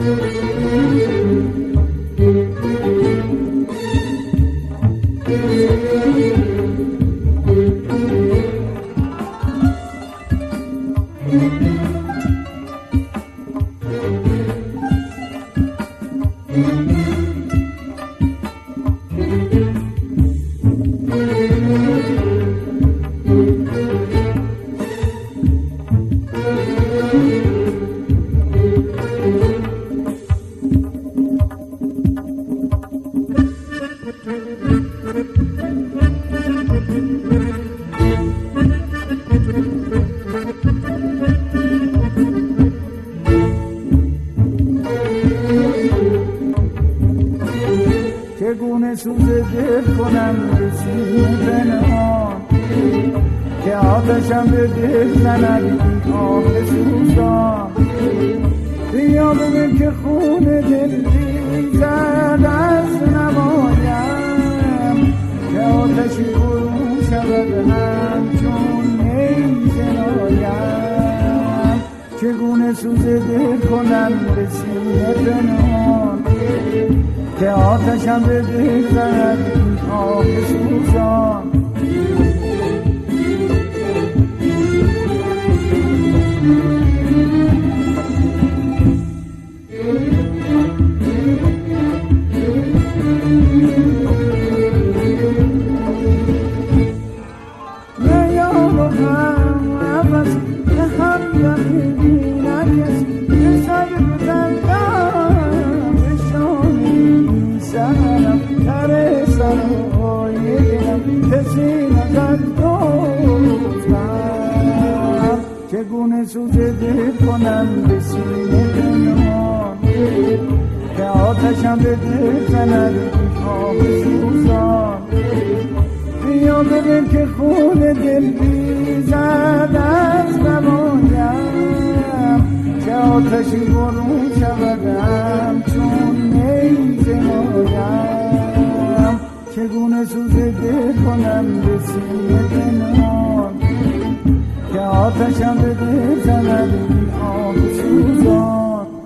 چگونه سوز دل کنم به سینه پنهان که آتشم به دل زند این آه سوزان. بیا ببین که خون دل ریزد از نمایم که آتشی برون شود همچون نیز نایم. چگونه سوز دل کنم به سینه پنهان که آتشم به دل زند این آه سوزان. چگونه سوز دل کنم به سینه پنهان که آتشم به دل زند این آه سوزان. بیا ببین که خون دل ریزد از نمایم که آتشی برون شود همچون نیز نایم. چگونه سوز دل کنم به سینه پنهان که آتشم به دل زند این آه سوزان.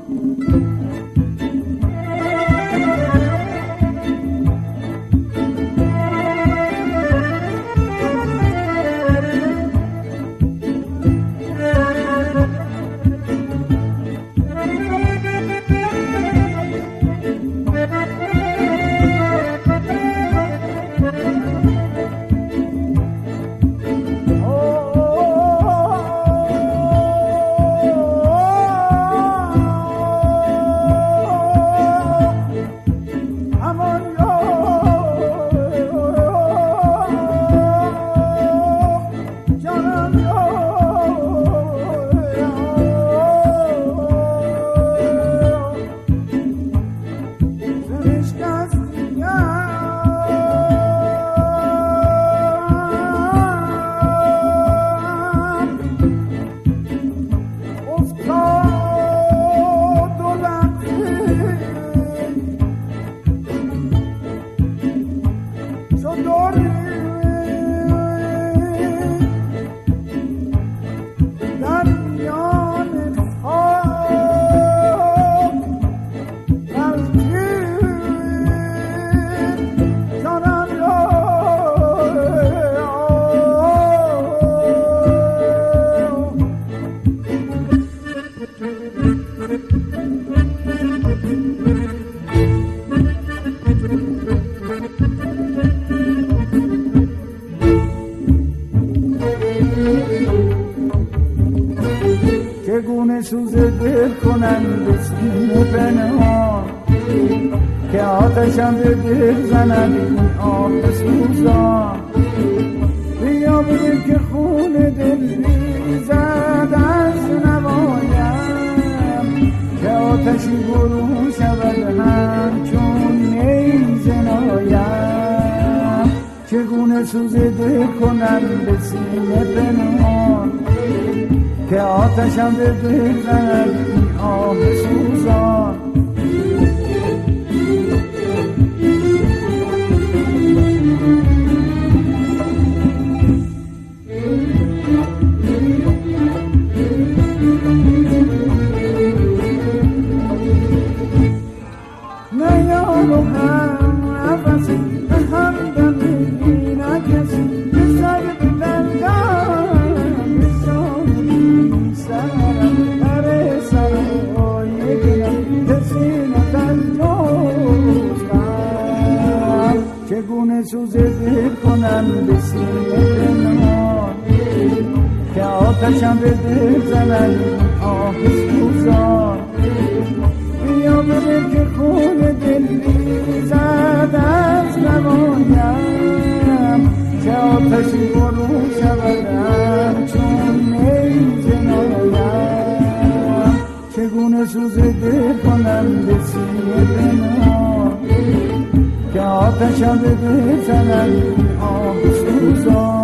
چگونه سوز دل کنم به سینه پنهان که آتشم به دل زند این آه سوزان. بیا ببین که خون دل ریزد از نمایم که آتشی برون شود همچون نیز نایم. چگونه سوز دل کنم به سینه پنهان که آتشم به دل زند این آه سوزان. سرم در سرای دلم کسی نتنجستم چگونه سوزه دل کنم به سینه پنهان که آتشم به دل زند آه سوزان بیا بده که خون دل ریزد از نمایم که آتشی برو شودم چون نیزه نایم چگونه سوز دل کنم به سینه پنهان که آتشم به دل زند آه سوزان